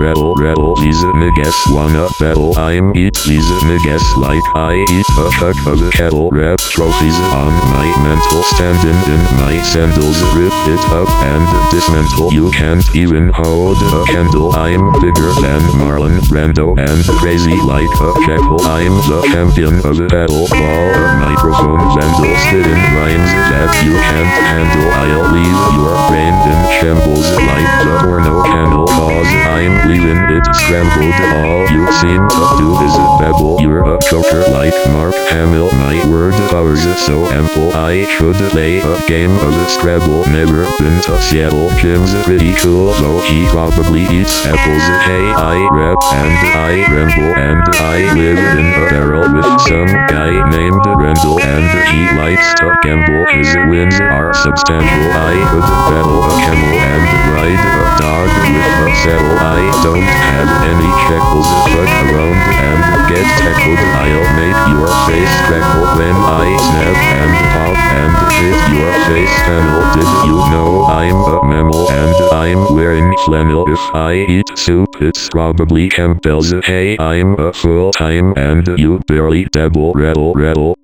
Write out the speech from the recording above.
rebel, these niggas wanna battle. I'm eat these niggas like I eat a chuck of a kettle. Rep trophies on my mental, standing in my sandals. Rip it up and dismantle. You can't even hold a candle. I'm bigger than Marlon Brando and crazy like a jackal. I'm the champion of the battle. Ball a microphone vandal, spitting rhymes that you can't handle. I'll leave your brain in shambles like the porno candle. Cause I'm leaving it scrambled. All you seem to do is babble. You're a joker like Mark Hamill. My word power's so ample. I should play a game of Scrabble. Never been to Seattle. Jim's pretty cool, though he probably eats apples. Hey, I rap and I ramble and I live in a barrel with some guy named Randall, and he likes to gamble. His wins are substantial. I could battle a camel and ride a dog with a saddle. I don't have any shekels, but around and get tackled. I'll make your face crackle when I snap and pop and hit your face panel. Did you know I'm a mammal and I'm wearing flannel? If I eat soup, it's probably Campbell's. Hey, I'm a full-time and you barely dabble. Rattle.